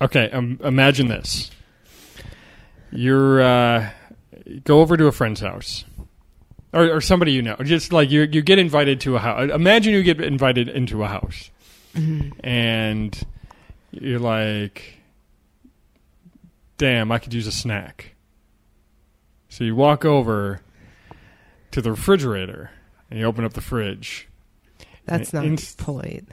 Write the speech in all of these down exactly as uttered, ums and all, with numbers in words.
Okay, um, imagine this. You're uh, go over to a friend's house, or, or somebody you know. Just like you, you get invited to a house. Imagine you get invited into a house, mm-hmm. and you're like, "Damn, I could use a snack." So you walk over to the refrigerator and you open up the fridge. That's not inst- polite.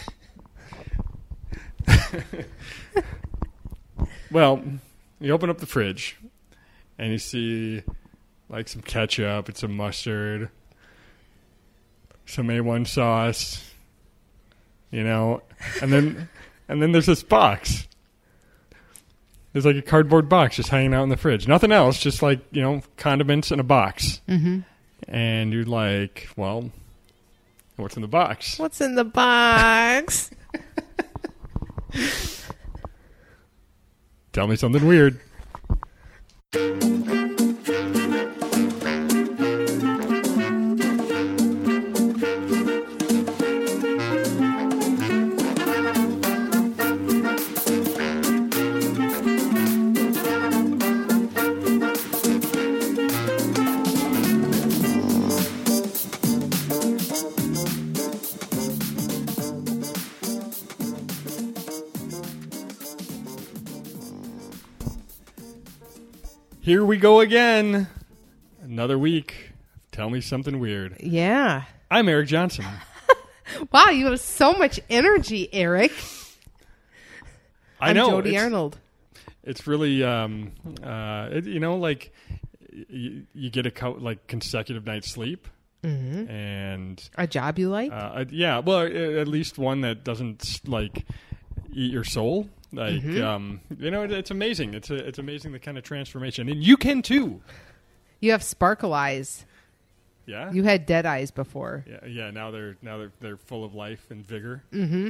Well, you open up the fridge and you see like some ketchup and some mustard, some A one sauce, you know, and then and then there's this box. There's like a cardboard box just hanging out in the fridge. Nothing else, just like, you know, condiments in a box. Mm-hmm. And you're like, well, what's in the box? What's in the box? Tell me something weird. Here we go again. Another week. Tell me something weird. Yeah. I'm Eric Johnson. Wow, you have so much energy, Eric. I I'm know. Jody it's, Arnold. It's really, um, uh, it, you know, like you, you get a co- like consecutive night's sleep, mm-hmm. and a job you like. Uh, yeah, well, at least one that doesn't like eat your soul. Like, mm-hmm. um, you know, it, it's amazing. It's a, it's amazing the kind of transformation, and you can too. You have sparkle eyes. Yeah, you had dead eyes before. Yeah, yeah. Now they're now they're they're full of life and vigor. Mm-hmm.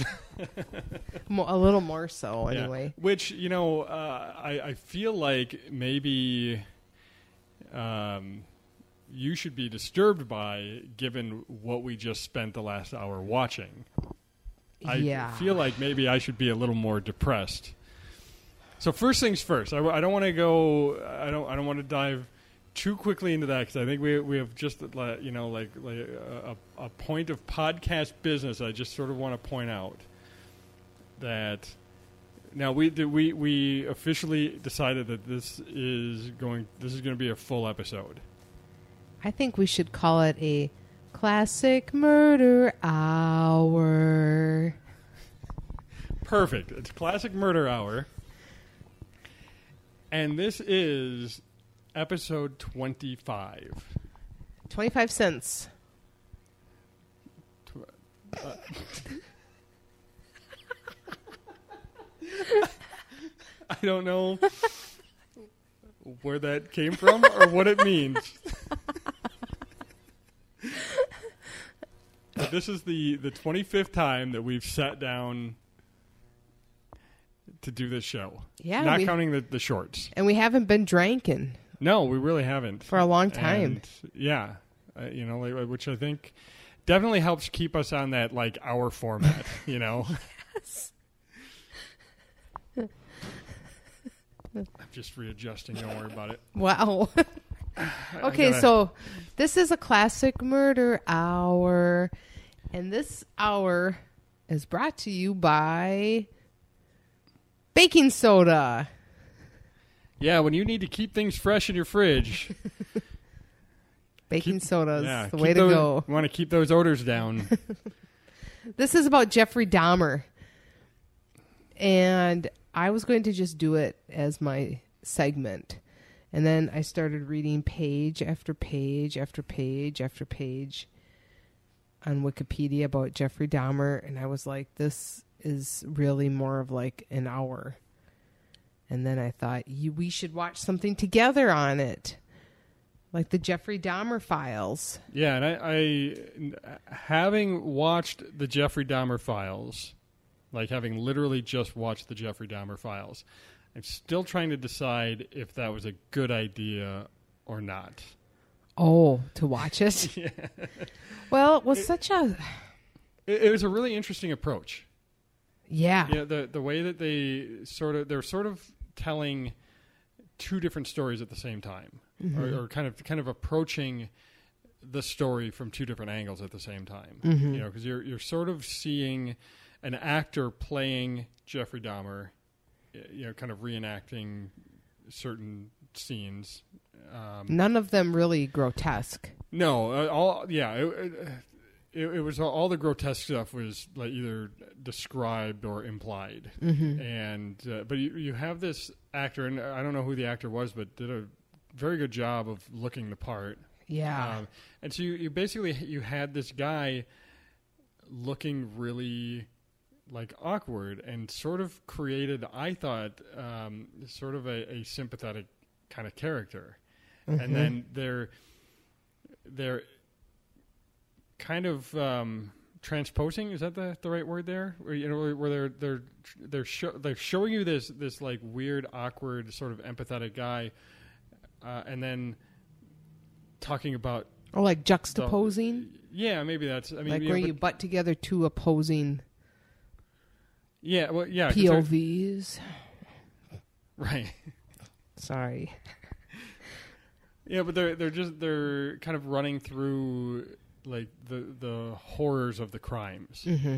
A little more so, anyway. Yeah. Which, you know, uh, I I feel like maybe, um, you should be disturbed by, given what we just spent the last hour watching. I yeah. feel like maybe I should be a little more depressed. So first things first, I, I don't want to go. I don't. I don't want to dive too quickly into that because I think we we have just you know like like a, a point of podcast business. I just sort of want to point out that now we we we officially decided that this is going. This is going to be a full episode. I think we should call it a Classic Murder Hour. Perfect. It's Classic Murder Hour. And this is episode twenty-five. twenty-five cents. Tw- uh, I don't know where that came from or what it means. But this is the, the twenty-fifth time that we've sat down to do this show. Yeah. Not we, counting the, the shorts. And we haven't been drinking. No, we really haven't. For a long time. And, yeah. Uh, you know, like, which I think definitely helps keep us on that, like, hour format, you know? Yes. I'm just readjusting. Don't worry about it. Wow. Okay, gotta... so this is a Classic Murder Hour, and this hour is brought to you by baking soda. Yeah, when you need to keep things fresh in your fridge. Baking keep, soda is yeah, the way those, to go. You want to keep those odors down. This is about Jeffrey Dahmer, and I was going to just do it as my segment. And then I started reading page after page after page after page on Wikipedia about Jeffrey Dahmer. And I was like, this is really more of like an hour. And then I thought, you, we should watch something together on it. Like the Jeffrey Dahmer files. Yeah, and I, I having watched the Jeffrey Dahmer files, like having literally just watched the Jeffrey Dahmer files, I'm still trying to decide if that was a good idea or not. Oh, to watch it? Yeah. Well, it was it, such a... It, it was a really interesting approach. Yeah. Yeah, the the way that they sort of they're sort of telling two different stories at the same time, Mm-hmm. or, or kind of kind of approaching the story from two different angles at the same time. Mm-hmm. You know, because you're you're sort of seeing an actor playing Jeffrey Dahmer, you know, kind of reenacting certain scenes. Um, None of them really grotesque. no, uh, all yeah. It, it, it was all, all the grotesque stuff was like either described or implied, Mm-hmm. and uh, but you you have this actor, and I don't know who the actor was, but did a very good job of looking the part. Yeah. Um, and so you, you basically you had this guy looking really like awkward and sort of created, I thought, um, sort of a, a sympathetic kind of character. Mm-hmm. And then they're they're kind of um, transposing. Is that the, the right word there? Where, you know, where they're they're they're sho- they're showing you this this like weird, awkward, sort of empathetic guy, uh, and then talking about Or like juxtaposing, the, yeah, maybe that's. I mean, like you where know, you but- butt together two opposing yeah, well, yeah, 'cause P they're- O Vs. right. Sorry. Yeah, but they're they're just they're kind of running through like the the horrors of the crimes, Mm-hmm.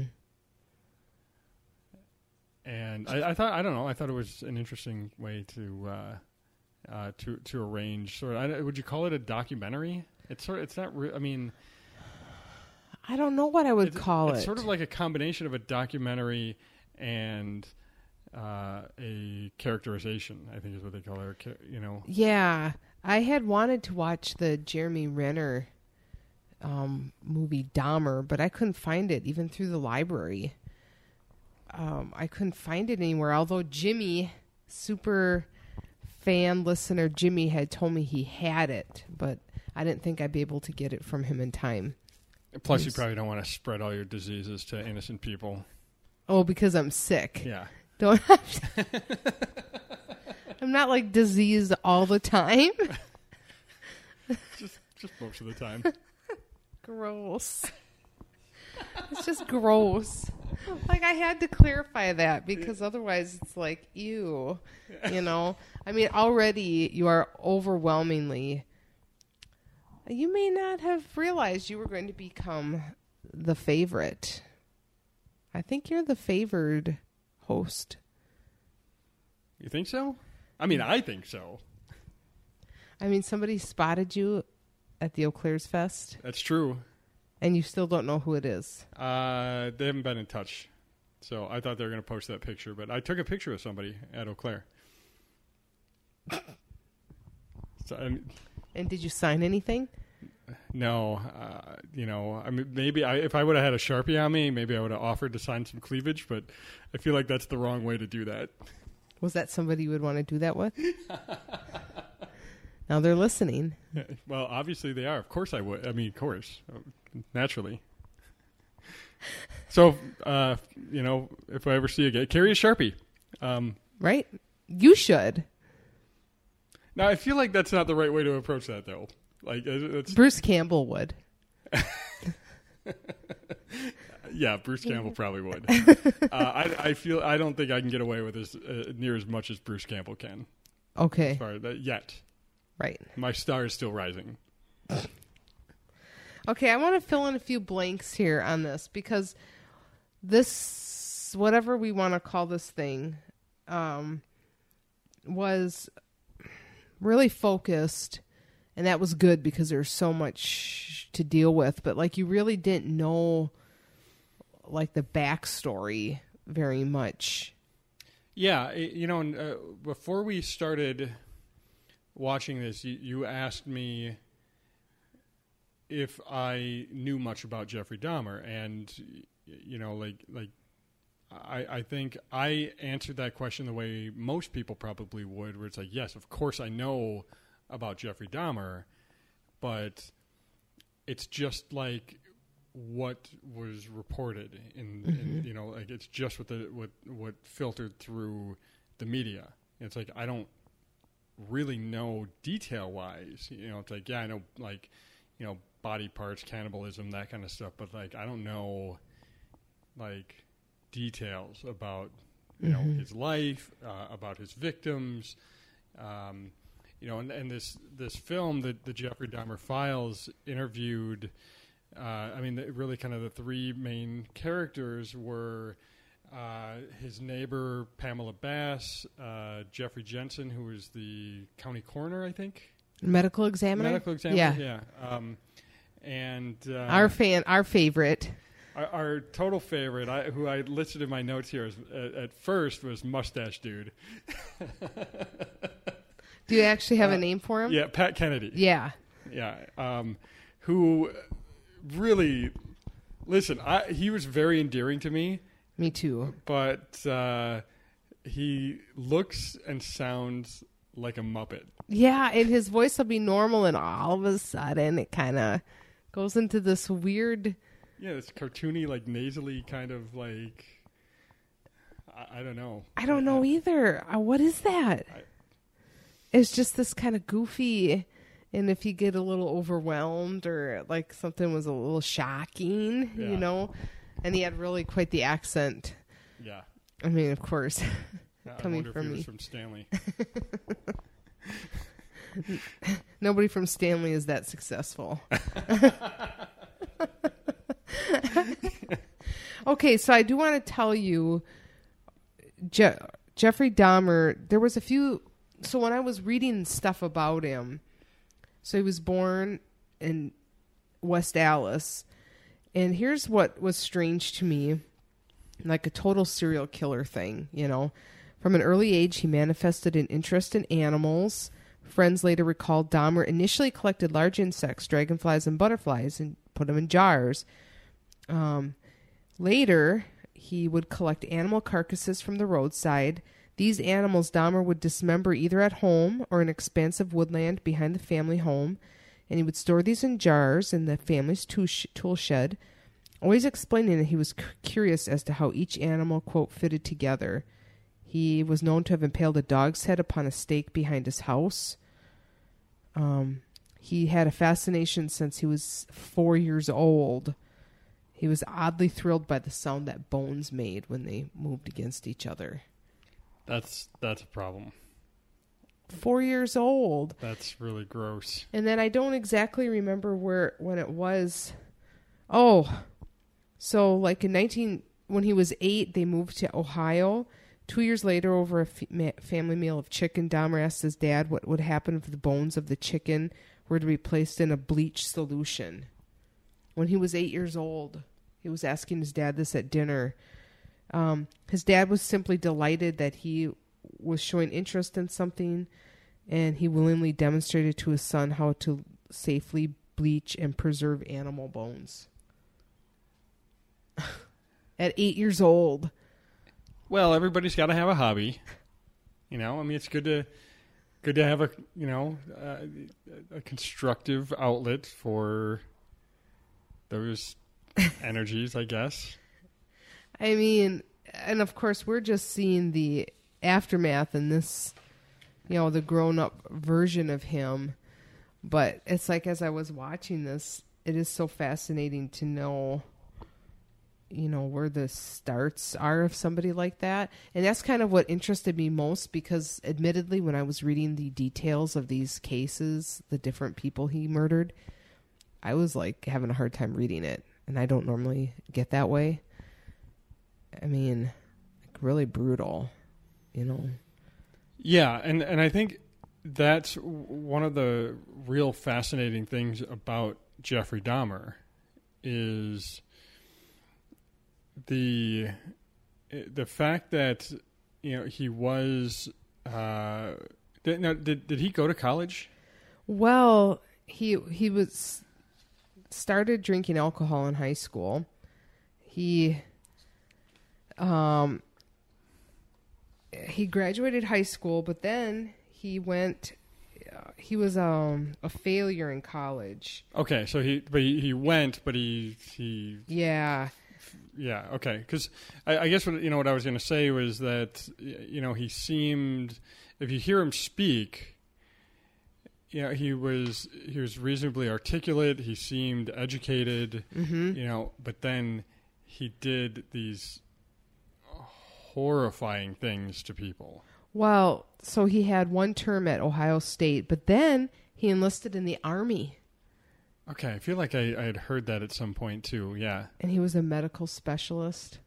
and I, I thought I don't know I thought it was an interesting way to uh, uh, to to arrange sort of I, don't- would you call it a documentary? It's sort of, it's not re- I mean I don't know what I would it's, call it's it. sort of like a combination of a documentary and uh, a characterization. I think is what they call it. You know, Yeah, I had wanted to watch the Jeremy Renner um, movie Dahmer, but I couldn't find it even through the library. Um, I couldn't find it anywhere. Although Jimmy, super fan listener Jimmy, had told me he had it, but I didn't think I'd be able to get it from him in time. plus you Yes. probably don't want to spread all your diseases to innocent people. Oh, because I'm sick. Yeah. Don't. I'm not like diseased all the time. just just most of the time. Gross. It's just gross. Like, I had to clarify that because otherwise it's like, ew. You know? I mean, already you are overwhelmingly. You may not have realized you were going to become the favorite. I think you're the favored host. You think so? I mean, I think so. I mean, somebody spotted you at the Eau Claire's Fest, That's true. and you still don't know who it is. Uh, they haven't been in touch, so I thought they were going to post that picture. But I took a picture of somebody at Eau Claire. So, I mean, And did you sign anything? no, uh, you know, I mean, maybe I, if I would have had a Sharpie on me, maybe I would have offered to sign some cleavage. But I feel like that's the wrong way to do that. Was that somebody you would want to do that with? Now they're listening. Well, obviously they are. Of course I would. I mean, of course, naturally. So, uh, you know, if I ever see you again, carry a Sharpie. Um, Right? You should. now, I feel like that's not the right way to approach that, though. Like, it- it's Bruce Campbell would. yeah, Bruce Campbell probably would. uh, I, I feel I don't think I can get away with as uh, near as much as Bruce Campbell can. Okay. As far as that, yet, Right. my star is still rising. Okay, I want to fill in a few blanks here on this because this, whatever we want to call this thing, um, was really focused, and that was good because there's so much to deal with. But like, you really didn't know, like, the backstory very much. Yeah, it, you know, and, uh, before we started watching this, you, you asked me if I knew much about Jeffrey Dahmer, and you know, like, like I, I think I answered that question the way most people probably would, where it's like, yes, of course I know about Jeffrey Dahmer, but it's just like what was reported in, Mm-hmm. in you know, like it's just what the what what filtered through the media. It's like I don't really know detail wise. You know, it's like yeah, I know like you know body parts, cannibalism, that kind of stuff, but like I don't know like details about you Mm-hmm. know his life, uh, about his victims. Um, you know, and, and this this film, the the Jeffrey Dahmer Files, interviewed. Uh, I mean, the, really, kind of the three main characters were uh, his neighbor Pamela Bass, uh, Jeffrey Jensen, who was the county coroner, I think. Medical examiner. Medical examiner, Yeah. yeah. Um, and uh, Our fan, our favorite. our, our total favorite, I, who I listed in my notes here, is, at, at first was Mustache Dude. Do you actually have Uh, a name for him? Yeah, Pat Kennedy. Yeah. Yeah, um, who really, listen, I, he was very endearing to me, Me too. but uh, he looks and sounds like a Muppet. Yeah, and his voice will be normal, and all of a sudden it kind of goes into this weird. Yeah, it's cartoony, like nasally kind of like, I, I don't know. I don't know either. Uh, what is that? I- It's just this kind of goofy. And if you get a little overwhelmed or like something was a little shocking, Yeah. you know, and he had really quite the accent. Yeah. I mean, of course, I coming wonder if from he me. was from Stanley. Nobody from Stanley is that successful. Okay, so I do want to tell you, Je- Jeffrey Dahmer, there was a few. So when I was reading stuff about him, so he was born in West Allis. And here's what was strange to me, like a total serial killer thing, you know. From an early age, he manifested an interest in animals. Friends later recalled Dahmer initially collected large insects, dragonflies, and butterflies, and put them in jars. Um, later, he would collect animal carcasses from the roadside. These animals Dahmer would dismember either at home or in expansive woodland behind the family home, and he would store these in jars in the family's tool shed, always explaining that he was c- curious as to how each animal, quote, fitted together. He was known to have impaled a dog's head upon a stake behind his house. Um, he had a fascination since he was four years old. He was oddly thrilled by the sound that bones made when they moved against each other. That's that's a problem. Four years old. That's really gross. And then I don't exactly remember where when it was. Oh, so like in nineteen when he was eight, they moved to Ohio. Two years later, over a f- ma- family meal of chicken, Dahmer asked his dad what would happen if the bones of the chicken were to be placed in a bleach solution. When he was eight years old, he was asking his dad this at dinner. Um, his dad was simply delighted that he was showing interest in something, and he willingly demonstrated to his son how to safely bleach and preserve animal bones. At eight years old. Well, everybody's got to have a hobby. You know, I mean, it's good to good to have a you know uh, a constructive outlet for those energies, I guess. I mean, and of course, we're just seeing the aftermath in this, you know, the grown-up version of him. But it's like, as I was watching this, it is so fascinating to know, you know, where the starts are of somebody like that. And that's kind of what interested me most, because admittedly, when I was reading the details of these cases, the different people he murdered, I was like having a hard time reading it. And I don't normally get that way. I mean, like really brutal, you know. Yeah, and, and I think that's one of the real fascinating things about Jeffrey Dahmer is the the fact that, you know, he was uh, did, now, did did he go to college? Well, he he was started drinking alcohol in high school. He um he graduated high school, but then he went uh, he was um a failure in college. Okay, so he but he, he went, but he he Yeah. yeah okay because I, I guess what you know what I was going to say was that you know he seemed, if you hear him speak, you know he was he was reasonably articulate. He seemed educated, Mm-hmm. you know, but then he did these horrifying things to people. Well, so he had one term at Ohio State, but then he enlisted in the Army. Okay, I feel like I, I had heard that at some point too, yeah. And he was a medical specialist.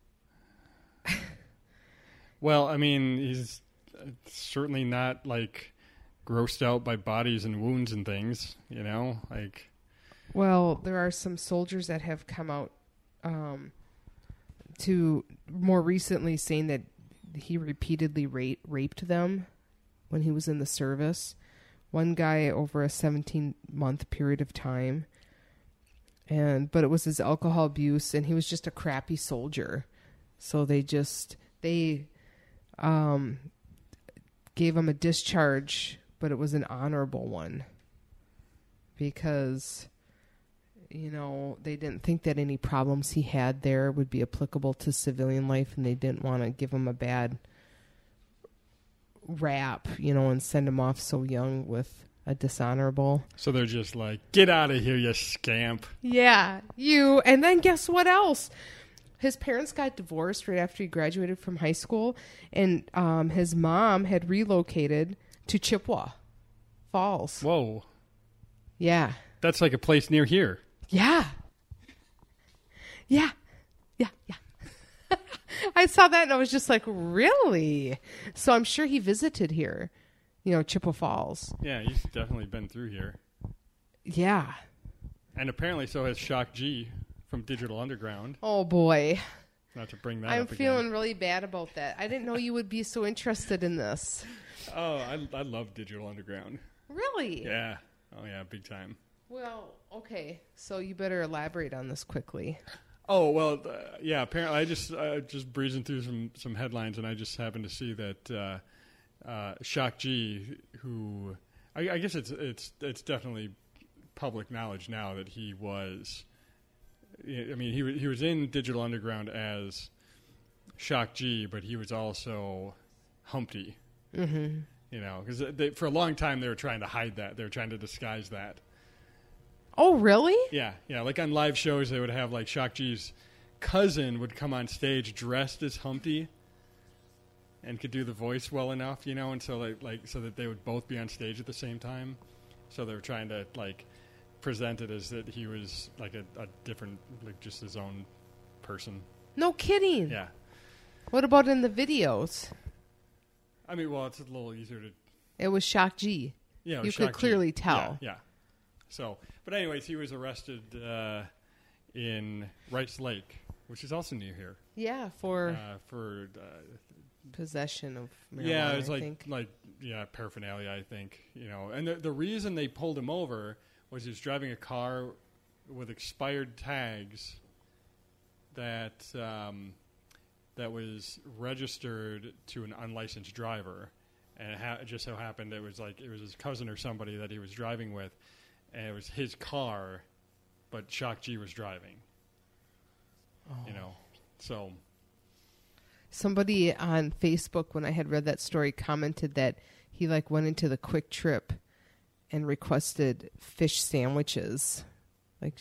Well, I mean, he's certainly not, like, grossed out by bodies and wounds and things, you know? Like, well, there are some soldiers that have come out um, to more recently saying that he repeatedly rape, raped them when he was in the service. One guy over a seventeen-month period of time. and But it was his alcohol abuse, and he was just a crappy soldier. So they just... They... Um, gave him a discharge, but it was an honorable one because, you know, they didn't think that any problems he had there would be applicable to civilian life, and they didn't want to give him a bad rap, you know, and send him off so young with a dishonorable. So they're just like, get out of here, you scamp. Yeah, you. And then guess what else? His parents got divorced right after he graduated from high school, and um, his mom had relocated to Chippewa Falls. Whoa. Yeah. That's like a place near here. Yeah. Yeah. Yeah. Yeah. I saw that and I was just like, really? So I'm sure he visited here, you know, Chippewa Falls. Yeah, he's definitely been through here. Yeah. And apparently so has Shock G from Digital Underground. Oh, boy. Not to bring that I'm up again. feeling really bad about that. I didn't know you would be so interested in this. Oh, I, I love Digital Underground. Really? Yeah. Oh, yeah, big time. Well, okay. So you better elaborate on this quickly. Oh, well, uh, yeah, apparently I just uh, just breezing through some, some headlines, and I just happened to see that uh, uh, Shock G, who I, I guess it's it's it's definitely public knowledge now that he was... I mean, he he was in Digital Underground as Shock G, but he was also Humpty. Mm-hmm. You know, because for a long time they were trying to hide that. They were trying to disguise that. Oh, really? Yeah, yeah. Like on live shows, they would have like Shock G's cousin would come on stage dressed as Humpty and could do the voice well enough, you know, and so like like so that they would both be on stage at the same time. So they were trying to like present it as that he was like a, a different, like just his own person. No kidding. Yeah. What about in the videos? I mean, well, it's a little easier to... It was Shock G. Yeah, you Shock could clearly G. tell. Yeah, yeah. So, but anyways, he was arrested uh, in Rice Lake, which is also near here. Yeah, for uh, for uh, possession of marijuana. Yeah, it was I like think. like yeah paraphernalia, I think. You know, and the the reason they pulled him over was he was driving a car with expired tags that um, that was registered to an unlicensed driver, and it, ha- it just so happened it was like it was his cousin or somebody that he was driving with, and it was his car, but Shock G was driving. Oh. You know, so somebody on Facebook, when I had read that story, commented that he like went into the Quick Trip and requested fish sandwiches, like,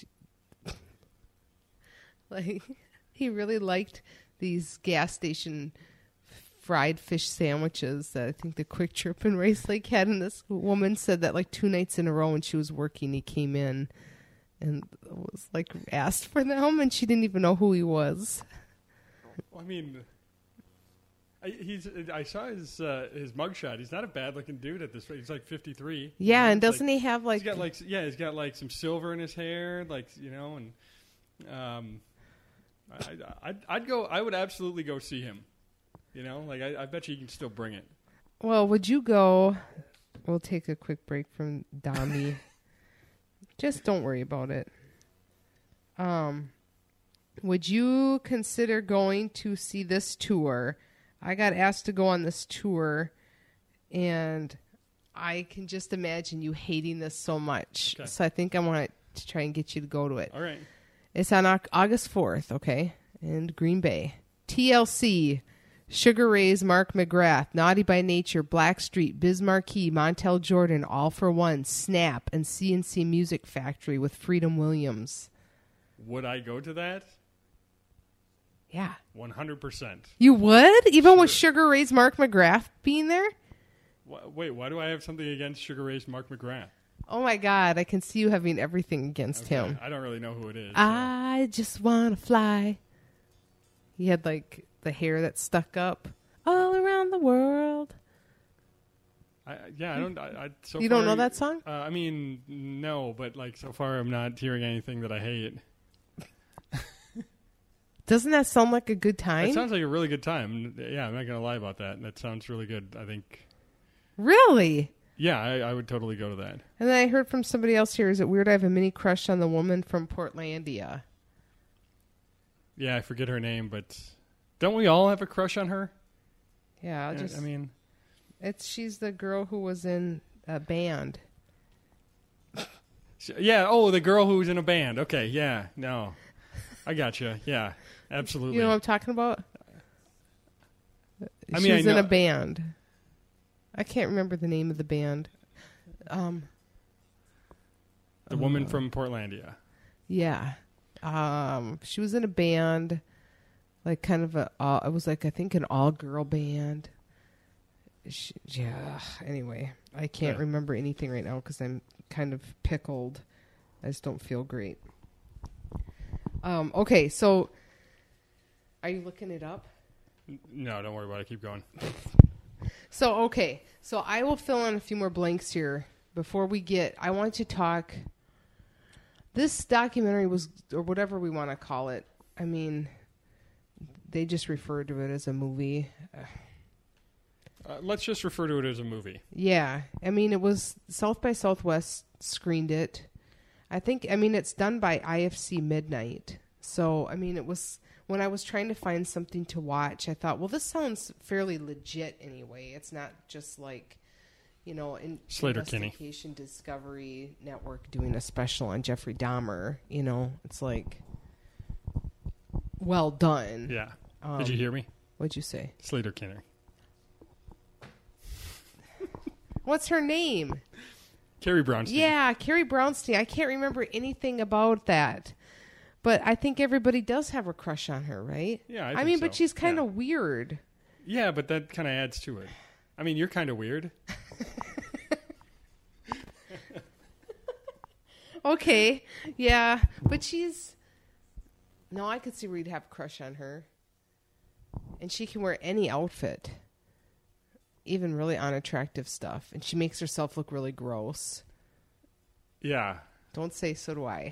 like he really liked these gas station fried fish sandwiches that I think the Quick Trip in Rice Lake had. And this woman said that like two nights in a row when she was working, he came in and was like asked for them, and she didn't even know who he was. I mean, I, he's. I saw his uh, his mugshot. He's not a bad looking dude at this rate. He's like fifty-three. Yeah, you know? and doesn't like, he have like? He's got like yeah, he's got like some silver in his hair, like you know, and um, I, I'd, I'd go. I would absolutely go see him. You know, like I, I bet you he can still bring it. Well, would you go? We'll take a quick break from Dombey. Just don't worry about it. Um, would you consider going to see this tour? I got asked to go on this tour, and I can just imagine you hating this so much. Okay. So I think I want to try and get you to go to it. All right. It's on August fourth, okay, in Green Bay. T L C, Sugar Ray's Mark McGrath, Naughty by Nature, Blackstreet, Biz Markie, Montel Jordan, All for One, Snap, and C N C Music Factory with Freedom Williams. Would I go to that? Yeah. one hundred percent. You would? Even Sure. with Sugar Ray's Mark McGrath being there? Wait, why do I have something against Sugar Ray's Mark McGrath? Oh, my God. I can see you having everything against Okay, him. I don't really know who it is. So. I just want to fly. He had, like, the hair that stuck up all around the world. I, yeah, I don't. I, I, so You far, don't know that song? Uh, I mean, no, but like so far, I'm not hearing anything that I hate. Doesn't that sound like a good time? It sounds like a really good time. Yeah, I'm not gonna lie about that. That sounds really good. I think. Really? Yeah, I, I would totally go to that. And then I heard from somebody else here. Is it weird I have a mini crush on the woman from Portlandia? Yeah, I forget her name, but don't we all have a crush on her? Yeah, I'll I- just. I mean, It's she's the girl who was in a band. sh- yeah. Oh, the girl who was in a band. Okay, yeah. No, I gotcha. Yeah, absolutely. You know what I'm talking about? I she mean, I was in know- a band. I can't remember the name of the band. Um, the woman from Portlandia. yeah, um, she was in a band, like kind of a. Uh, it was like I think an all-girl band. She, yeah. Anyway, I can't Yeah. remember anything right now because I'm kind of pickled. I just don't feel great. Um. Okay, so are you looking it up? No, don't worry about it. Keep going. So, okay. So I will fill in a few more blanks here before we get, I want to talk, this documentary was, or whatever we want to call it. I mean, they just referred to it as a movie. Uh, let's just refer to it as a movie. Yeah. I mean, it was, South by Southwest screened it. I think, I mean, it's done by I F C Midnight. So, I mean, it was, when I was trying to find something to watch, I thought, well, this sounds fairly legit anyway. It's not just like, you know, in Slater-Kinney. Investigation Discovery Network doing a special on Jeffrey Dahmer. You know, it's like, well done. Yeah. Um, Did you hear me? What'd you say? Slater-Kinney. What's her name? Carrie Brownstein. Yeah, Carrie Brownstein. I can't remember anything about that. But I think everybody does have a crush on her, right? Yeah, I I, think mean, so. but she's kind Yeah. of weird. Yeah, but that kind of adds to it. I mean, you're kind of weird. Okay, yeah, but she's... No, I could see where you'd have a crush on her. And she can wear any outfit. Even really unattractive stuff. And she makes herself look really gross. Yeah. Don't say so do I.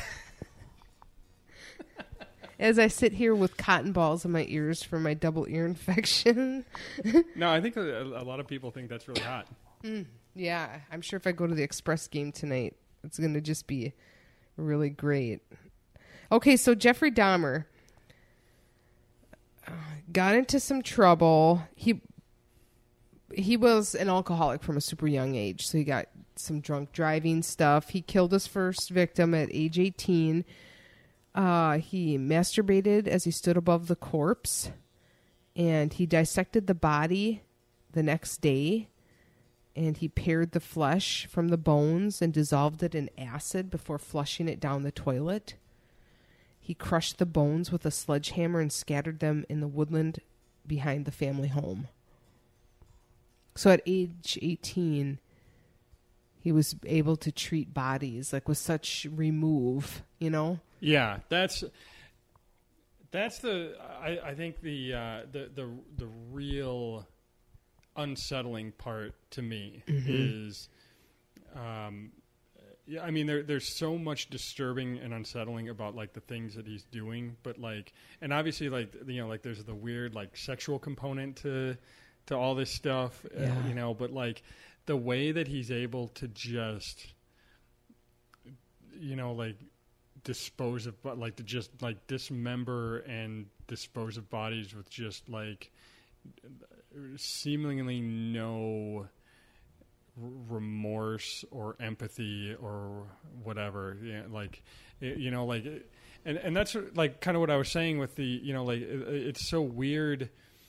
As I sit here with cotton balls in my ears for my double ear infection. No, I think a, a lot of people think that's really hot. Mm, yeah, I'm sure if I go to the Express game tonight, it's going to just be really great. Okay, so Jeffrey Dahmer uh, got into some trouble. He he was an alcoholic from a super young age, so he got some drunk driving stuff. He killed his first victim at age eighteen. Uh, he masturbated as he stood above the corpse, and he dissected the body the next day, and he pared the flesh from the bones and dissolved it in acid before flushing it down the toilet. He crushed the bones with a sledgehammer and scattered them in the woodland behind the family home. So at age eighteen, he was able to treat bodies like with such remove, you know? Yeah, that's that's the I, I think the uh, the the the real unsettling part to me Mm-hmm. is, um, yeah, I mean there there's so much disturbing and unsettling about like the things that he's doing, but like and obviously like you know like there's the weird like sexual component to to all this stuff, Yeah. uh, you know, but like the way that he's able to just you know like dispose of but like to just like dismember and dispose of bodies with just like seemingly no r- remorse or empathy or whatever, yeah, like it, you know like it, and and that's like kind of what I was saying with the you know like it, it's so weird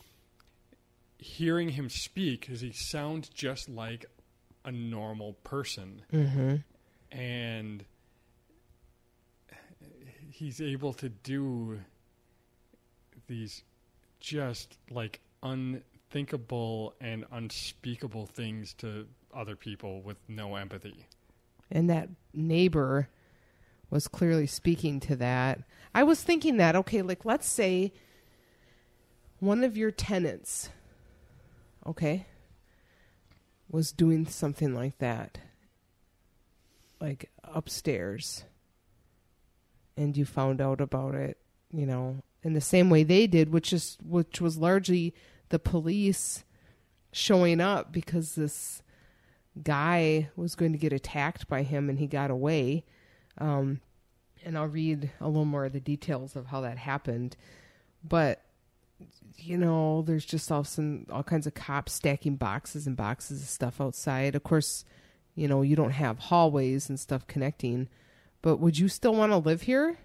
hearing him speak because he sounds just like a normal person. Mm-hmm. And he's able to do these just like unthinkable and unspeakable things to other people with no empathy. And that neighbor was clearly speaking to that. I was thinking that, okay, like let's say one of your tenants, okay, was doing something like that, like upstairs, and you found out about it, you know, in the same way they did, which is which was largely the police showing up because this guy was going to get attacked by him and he got away. Um, and I'll read a little more of the details of how that happened. But, you know, there's just all some all kinds of cops stacking boxes and boxes of stuff outside. Of course, you know, you don't have hallways and stuff connecting. But would you still want to live here?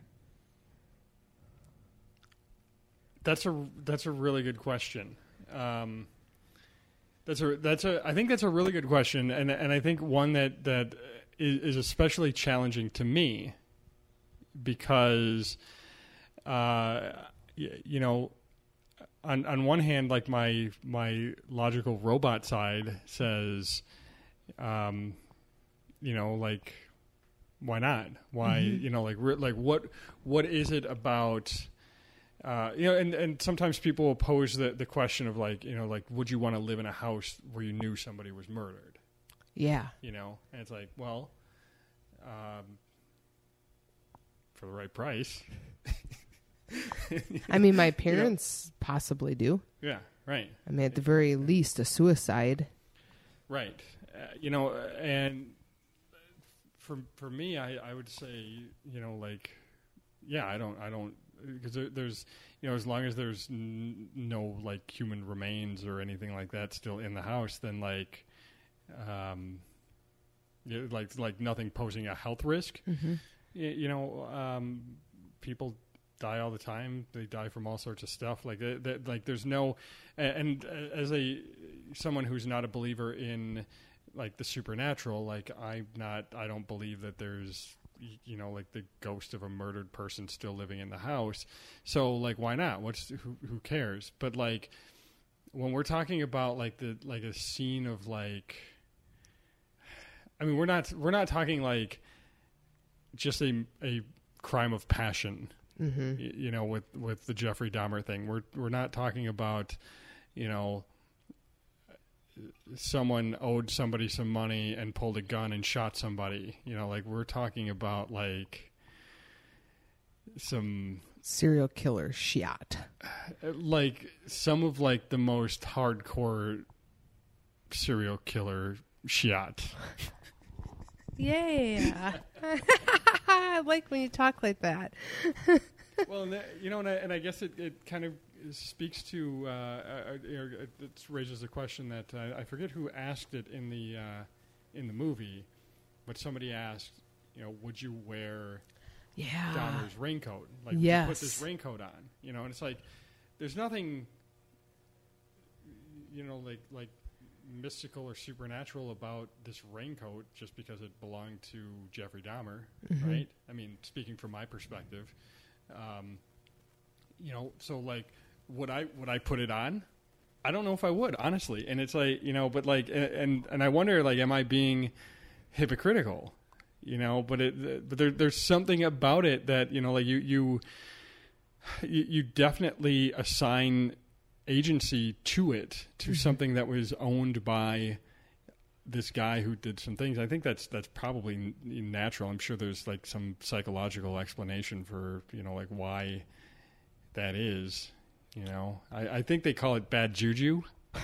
That's a that's a really good question. Um, that's a that's a I think that's a really good question, and and I think one that that is, is especially challenging to me because, uh, y- you know, on on one hand, like my my logical robot side says, um, you know, like why not? Why mm-hmm. you know, like re- like what what is it about? Uh, you know, and, and sometimes people will pose the, the question of like, you know, like, would you want to live in a house where you knew somebody was murdered? Yeah. You know, and it's like, well, um, for the right price. I mean, my parents you know? possibly do. Yeah, right. I mean, at the very least, a suicide. Right. Uh, you know, and for for me, I, I would say, you know, like, yeah, I don't, I don't, because there, there's, you know, as long as there's n- no like human remains or anything like that still in the house, then like, um, you know, like like nothing posing a health risk. Mm-hmm. You, you know, um, people die all the time. They die from all sorts of stuff. Like they, they, like there's no, and, and as a someone who's not a believer in like the supernatural, like I'm not, I don't believe that there's, you know, like the ghost of a murdered person still living in the house. So like, why not? What's, who, who cares? But like, when we're talking about like the, like a scene of like, I mean, we're not, we're not talking like just a, a crime of passion, mm-hmm. y- you know, with, with the Jeffrey Dahmer thing. We're, we're not talking about, you know, someone owed somebody some money and pulled a gun and shot somebody. You know, like we're talking about like some serial killer shot. Like some of like the most hardcore serial killer shot. Yeah. I like when you talk like that. Well, and that, you know, and I, and I guess it, it kind of speaks to, uh, uh, it, it raises a question that uh, I forget who asked it in the uh, in the movie, but somebody asked, you know, would you wear yeah. Dahmer's raincoat? Like, yes. would you put this raincoat on? You know, and it's like, there's nothing, you know, like like mystical or supernatural about this raincoat just because it belonged to Jeffrey Dahmer, mm-hmm. right? I mean, speaking from my perspective, um, you know, so like, would I would I put it on? I don't know if I would, honestly. And it's like, you know, but like, and and I wonder, like, am I being hypocritical? You know, but it, but there, there's something about it that, you know, like you you you, you definitely assign agency to it, to mm-hmm. something that was owned by this guy who did some things. I think that's that's probably n- natural. I'm sure there's like some psychological explanation for, you know, like why that is. You know, I, I think they call it bad juju.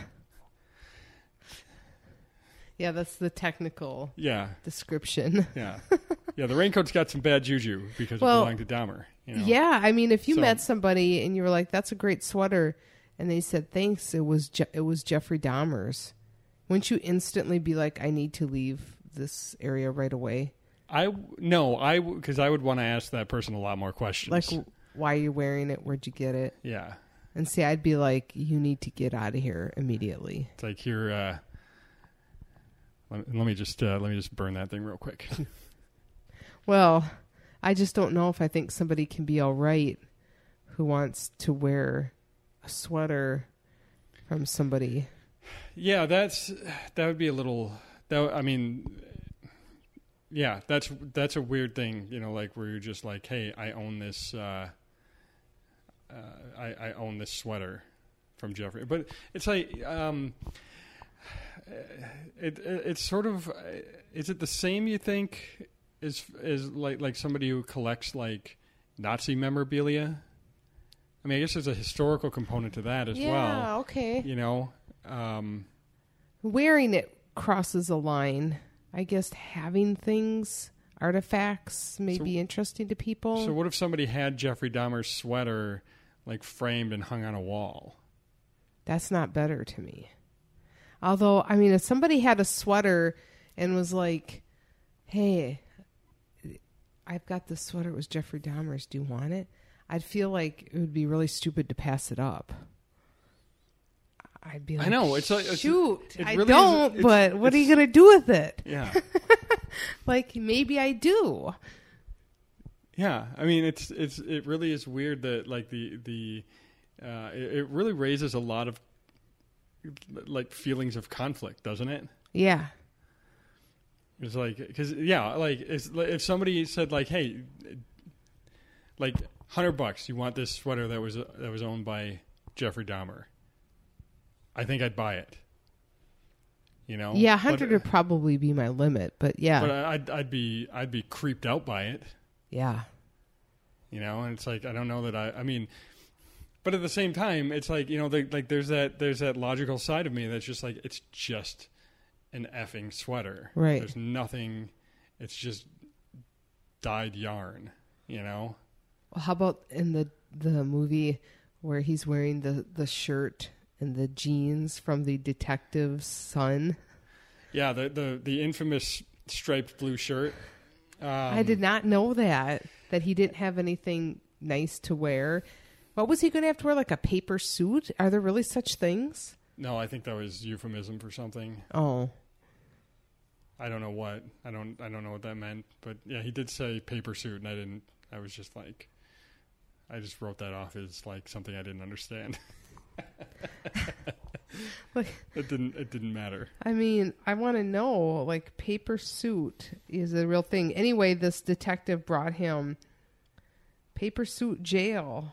Yeah, that's the technical yeah. description. Yeah. Yeah, the raincoat's got some bad juju because well, it belonged to Dahmer. You know? Yeah, I mean, if you so, met somebody and you were like, that's a great sweater, and they said, thanks, it was Je- it was Jeffrey Dahmer's, wouldn't you instantly be like, I need to leave this area right away? I, no, I, because I would want to ask that person a lot more questions. Like, why are you wearing it? Where'd you get it? Yeah. And see, I'd be like, you need to get out of here immediately. It's like, here, uh, let, let me just uh, let me just burn that thing real quick. Well, I just don't know if I think somebody can be all right who wants to wear a sweater from somebody. Yeah, that's that would be a little. That I mean, yeah, that's that's a weird thing, you know, like where you're just like, hey, I own this. Uh, uh, I, I own this sweater from Jeffrey, but it's like, um, it, it it's sort of. Is it the same? You think is is like like somebody who collects like Nazi memorabilia? I mean, I guess there's a historical component to that as yeah, well. Yeah, okay. You know, um, wearing it crosses a line. I guess having things, artifacts, may So- be interesting to people. so what if somebody had Jeffrey Dahmer's sweater like framed and hung on a wall? That's not better to me. Although, I mean, if somebody had a sweater and was like, hey, I've got this sweater. It was Jeffrey Dahmer's. Do you want it? I'd feel like it would be really stupid to pass it up. I'd be like, I know, it's like- it's- shoot, it I really is- don't, it's- but what are you it's- going to do with it? Yeah. Like, maybe I do. Yeah, I mean, it's it's it really is weird that like the the uh, it, it really raises a lot of like feelings of conflict, doesn't it? Yeah. It's like because yeah, like it's, if somebody said like, hey, like hundred bucks, you want this sweater that was that was owned by Jeffrey Dahmer? I think I'd buy it. You know? Yeah, one hundred But- would probably be my limit, but yeah. But I'd I'd be I'd be creeped out by it. yeah. You know, and it's like I don't know that I. I mean, but at the same time, it's like you know, the, like there's that there's that logical side of me that's just like it's just an effing sweater. Right. There's nothing. It's just dyed yarn. You know. Well, how about in the the movie where he's wearing the, the shirt and the jeans from the detective's son? Yeah, the the the infamous striped blue shirt. Um, I did not know that that he didn't have anything nice to wear. What was he going to have to wear? Like a paper suit? Are there really such things? No, I think that was euphemism for something. Oh, I don't know what. I don't. I don't know what that meant. But yeah, he did say paper suit, and I didn't. I was just like, I just wrote that off as like something I didn't understand. Like, It didn't. It didn't matter. I mean, I want to know, like, paper suit is a real thing. Anyway, this detective brought him paper suit jail.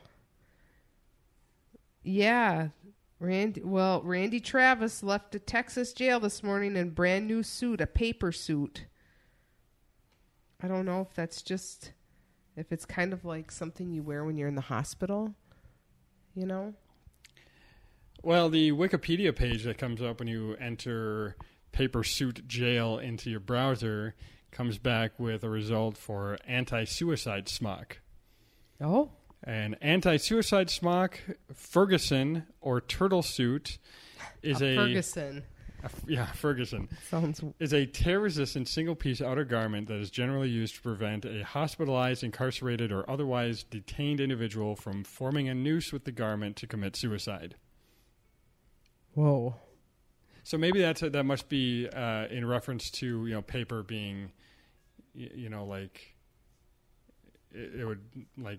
Yeah. Randy, well, Randy Travis left a Texas jail this morning in a brand new suit, a paper suit. I don't know if that's just, if it's kind of like something you wear when you're in the hospital, you know? Well, the Wikipedia page that comes up when you enter paper suit jail into your browser comes back with a result for anti-suicide smock. Oh? An anti-suicide smock, Ferguson or turtle suit is a, Ferguson. a yeah Ferguson Sounds is a tear-resistant single-piece outer garment that is generally used to prevent a hospitalized, incarcerated, or otherwise detained individual from forming a noose with the garment to commit suicide. Whoa. So maybe that's a, that must be uh, in reference to you know paper being, you, you know like it, it would like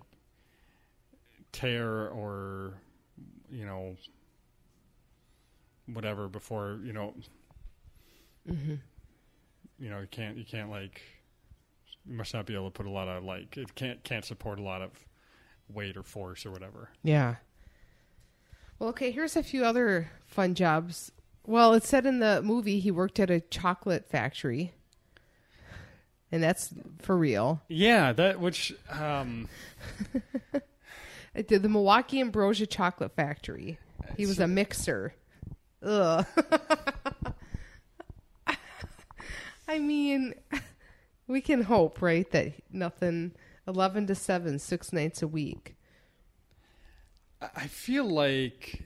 tear or you know whatever before you know Mm-hmm. you know you can't you can't like you must not be able to put a lot of like it can't can't support a lot of weight or force or whatever. Yeah. Well, okay, here's a few other fun jobs. Well, it said in the movie he worked at a chocolate factory. And that's for real. Yeah, that which um It did the Milwaukee Ambrosia Chocolate Factory. He was a mixer. Ugh. I mean, we can hope, right, that nothing, eleven to seven, six nights a week. I feel like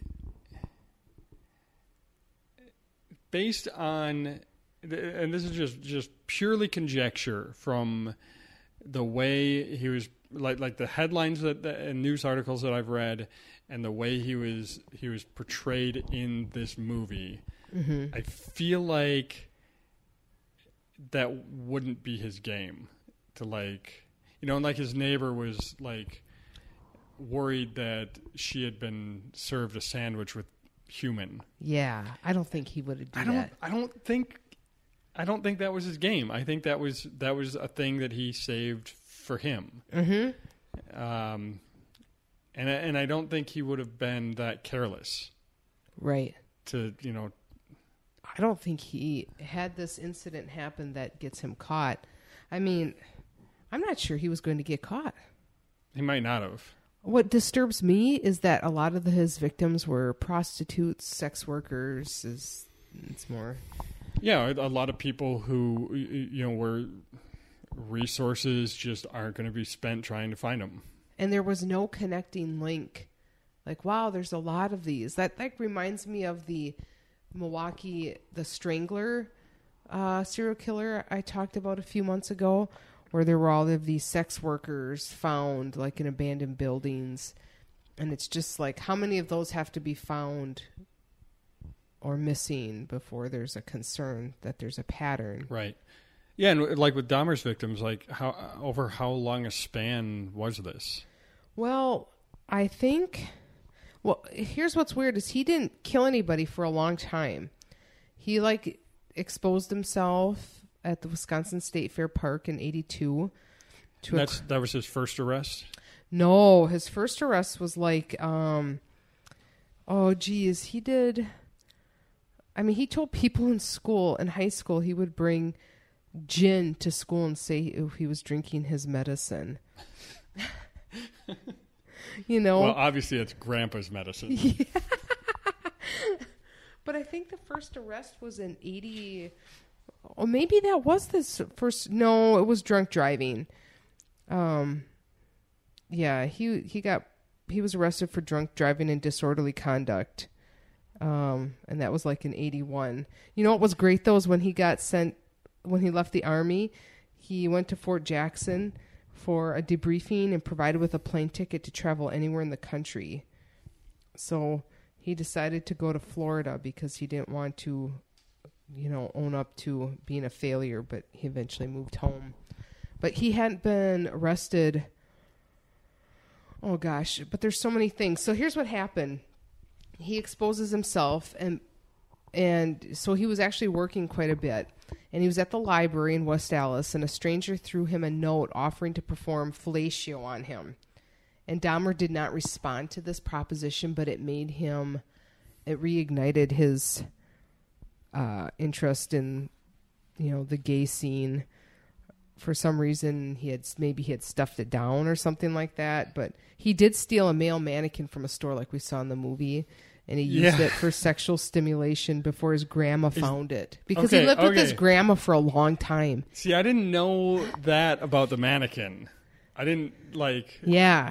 based on and this is just just purely conjecture from the way he was like like the headlines that and news articles that I've read and the way he was he was portrayed in this movie. Mm-hmm. I feel like that wouldn't be his game to like you know and like his neighbor was like worried that she had been served a sandwich with human. Yeah, I don't think he would have done I don't. that. I don't think. I don't think that was his game. I think that was that was a thing that he saved for him. Mm-hmm. Um, and I, and I don't think he would have been that careless. Right. To you know. I don't think he had this incident happen that gets him caught. I mean, I'm not sure he was going to get caught. He might not have. What disturbs me is that a lot of the, his victims were prostitutes, sex workers. Is it's more. Yeah, a lot of people who, you know, where resources just aren't going to be spent trying to find them. And there was no connecting link. Like, wow, there's a lot of these. That like reminds me of the Milwaukee, the Strangler uh, serial killer I talked about a few months ago, where there were all of these sex workers found like in abandoned buildings. And it's just like, how many of those have to be found or missing before there's a concern that there's a pattern? Right. Yeah, and like with Dahmer's victims, like how over how long a span was this? Well, I think, well, here's what's weird is he didn't kill anybody for a long time. He like exposed himself at the Wisconsin State Fair Park in eighty-two. To That's a, that was his first arrest? No, his first arrest was like, um, oh geez, he did. I mean, he told people in school, in high school, he would bring gin to school and say if he was drinking his medicine. You know? Well, obviously it's Grandpa's medicine. Yeah. But I think the first arrest was in eighty. Or maybe that was this first. No, it was drunk driving. Um, yeah, he he got he was arrested for drunk driving and disorderly conduct. Um, and that was like in eighty-one. You know what was great though is when he got sent, when he left the army, he went to Fort Jackson for a debriefing and provided with a plane ticket to travel anywhere in the country. So he decided to go to Florida because he didn't want to, you know, own up to being a failure, but he eventually moved home. But he hadn't been arrested. Oh gosh, but there's so many things. So here's what happened. He exposes himself, and and so he was actually working quite a bit. And he was at the library in West Allis, and a stranger threw him a note offering to perform fellatio on him. And Dahmer did not respond to this proposition, but it made him, it reignited his uh, interest in, you know, the gay scene. For some reason, he had maybe he had stuffed it down or something like that. But he did steal a male mannequin from a store like we saw in the movie. And he used Yeah. it for sexual stimulation before his grandma Is, found it. Because okay, he lived with okay. his grandma for a long time. See, I didn't know that about the mannequin. I didn't, like... Yeah.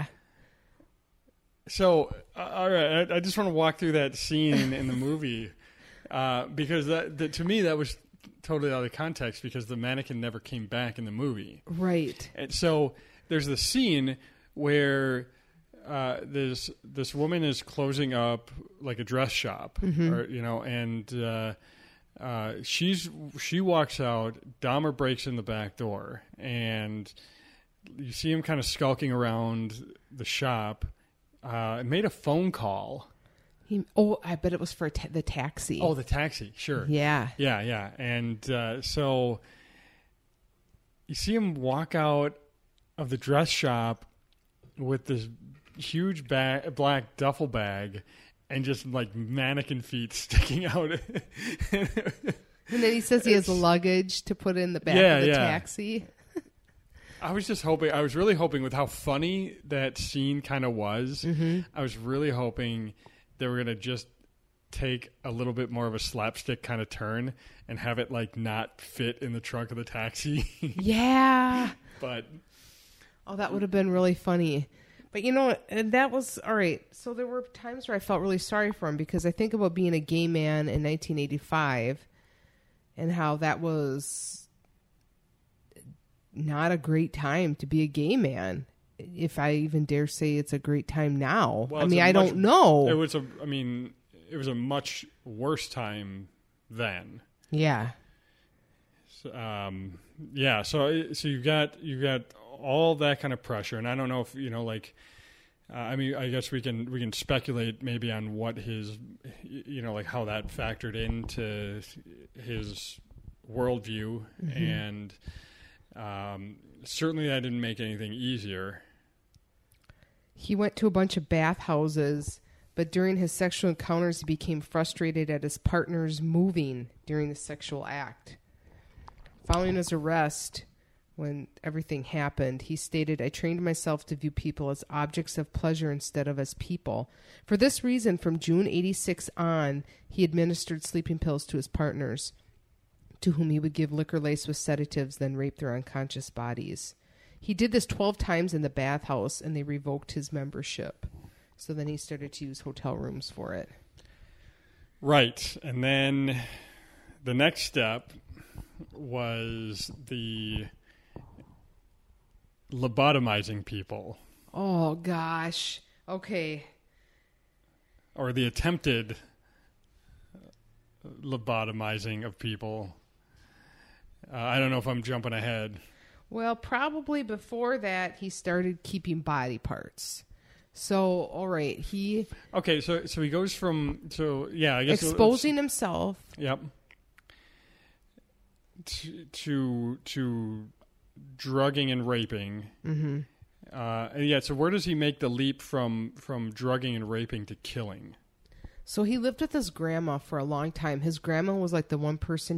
So, uh, all right, I, I just want to walk through that scene in the movie. Uh, because that, that, to me, that was totally out of context because the mannequin never came back in the movie. Right. And so, there's the scene where... Uh, this this woman is closing up like a dress shop, Mm-hmm. or you know, and uh, uh, she's she walks out. Dahmer breaks in the back door, and you see him kind of skulking around the shop. Uh, made a phone call. He, oh, I bet it was for ta- the taxi. Oh, the taxi, sure. Yeah. Yeah, yeah, and uh, so you see him walk out of the dress shop with this huge bag, black duffel bag, and just like mannequin feet sticking out. And then he says he has luggage to put in the back Yeah, of the yeah. taxi. I was just hoping, I was really hoping with how funny that scene kind of was, Mm-hmm. I was really hoping they were going to just take a little bit more of a slapstick kind of turn and have it like not fit in the trunk of the taxi. Yeah. But Oh, that would have been really funny. But you know, and that was all right. So there were times where I felt really sorry for him because I think about being a gay man in nineteen eighty-five and how that was not a great time to be a gay man. If I even dare say it's a great time now. Well, I it's mean, a I much- don't know. it was a, I mean, it was a much worse time then. Yeah. So, um, yeah. So, so you've got, you've got all that kind of pressure. And I don't know if, you know, like, Uh, I mean, I guess we can we can speculate maybe on what his, you know, like how that factored into his worldview, mm-hmm. and um, certainly that didn't make anything easier. He went to a bunch of bathhouses, but during his sexual encounters, he became frustrated at his partners moving during the sexual act. Following his arrest, when everything happened, he stated, "I trained myself to view people as objects of pleasure instead of as people. For this reason, from June eighty-six on, he administered sleeping pills to his partners, to whom he would give liquor laced with sedatives, then rape their unconscious bodies. He did this twelve times in the bathhouse, and they revoked his membership. So then he started to use hotel rooms for it." Right. And then the next step was the lobotomizing people. Oh, gosh. Okay. Or the attempted lobotomizing of people. Uh, I don't know if I'm jumping ahead. Well, probably before that, he started keeping body parts. So, all right, he... Okay, so so he goes from... So, yeah, I guess... Exposing himself. Yep. To, to, to drugging and raping. Mm-hmm. Uh, and yeah, so where does he make the leap from, from drugging and raping to killing? So he lived with his grandma for a long time. His grandma was like the one person